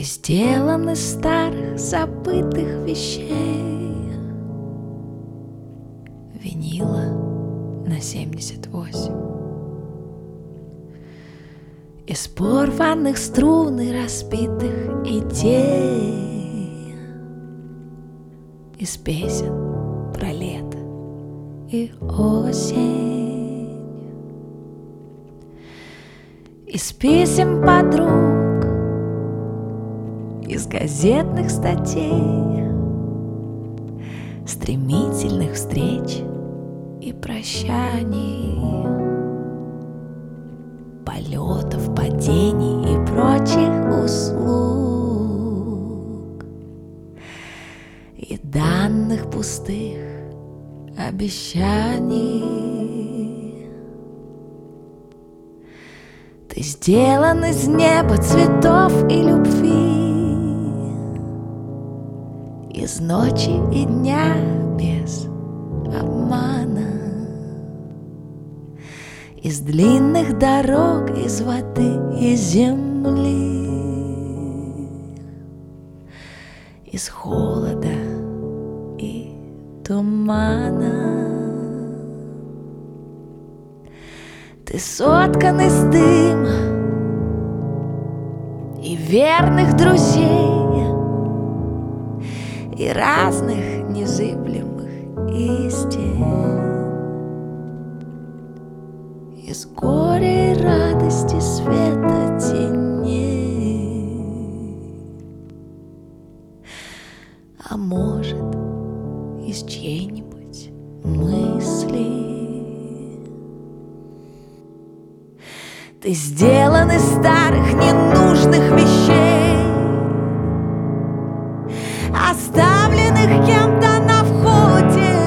сделан из старых забытых вещей. Винила на 78. Из порванных струн и разбитых идей, из песен про лето и осень, из писем подруг, из газетных статей, стремительных встреч и прощаний, полетов, падений и прочих услуг, и данных пустых обещаний. Ты сделан из неба, цветов и любви, из ночи и дня без обмана, из длинных дорог, из воды и земли, из холода и тумана. Ты соткан из дыма и верных друзей, и разных незыблемых истин, из горя и радости, света, теней, а может, из чьей-нибудь мысли. Ты сделан из старых ненужных вещей, оставленных кем-то на входе.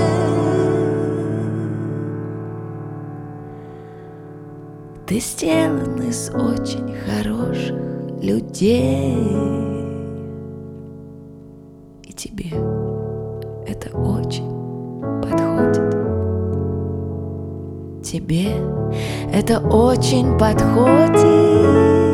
Ты сделан из очень хороших людей, и тебе это очень подходит. Тебе это очень подходит.